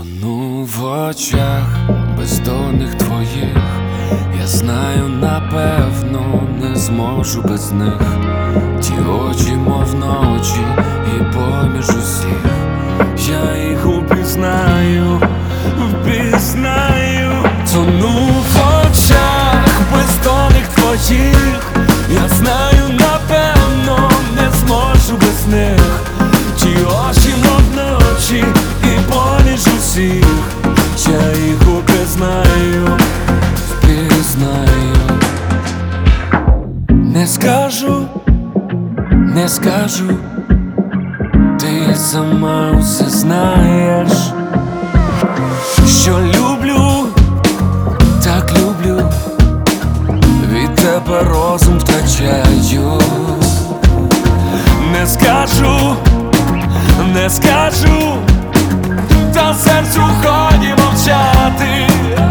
Тону в очах бездонних твоїх, я знаю, напевно, не зможу без них. Ті очі, мов ночі, і поміж усіх я їх упізнаю, впізнаю. Тону в очах бездонних твоїх, я знаю, напевно, не зможу без них. Ті очі, мов ночі, і поміж усіх я їх упізнаю, впізнаю. Не скажу, не скажу, ти сама усе знаєш, що люблю, так люблю, від тебе розум втрачаю. Не скажу, не скажу, та серцю годі мовчати.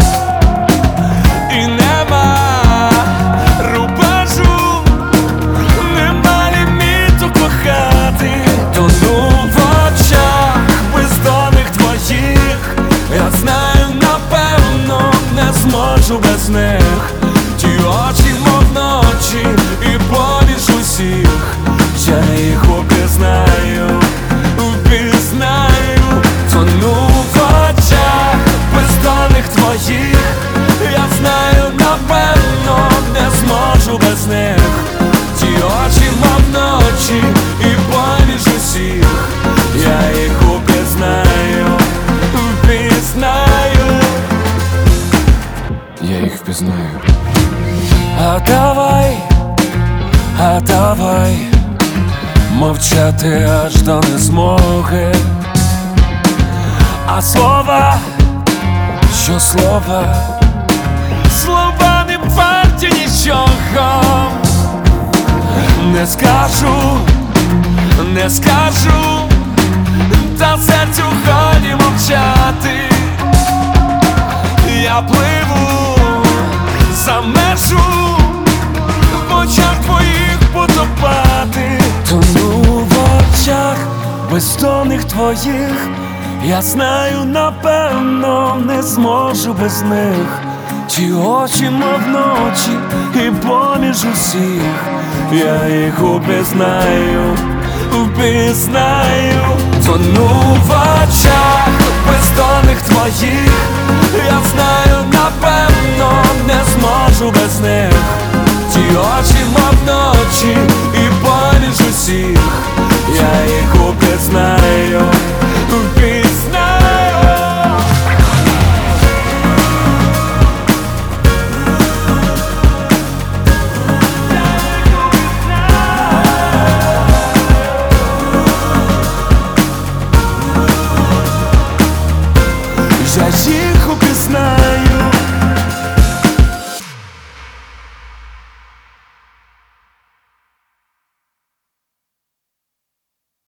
І нема рубежу, нема ліміту кохати. Тону в очах бездонних твоїх, я знаю, напевно, не зможу без них. Ті очі, мов ночі, і поміж усіх я їх упізнаю, впізнаю. Тону в очах бездонних твоїх, я знаю, напевно, не зможу без них. Ті очі, мов ночі, і поміж усіх я їх упізнаю, впізнаю. Я їх впізнаю. А давай мовчати аж до незмоги. А слова, що слова, слова не варті нічого. Не скажу, не скажу, та серцю годі мовчати. Я пливу за межу, в очах твоїх потопати. Тону в очах бездонних твоїх, я знаю, напевно, не зможу без них. Ті очі, мов ночі, і поміж усіх я їх упізнаю, впізнаю. Тону в очах бездонних твоїх, я знаю, напевно, не зможу без них. Ті очі, мов ночі,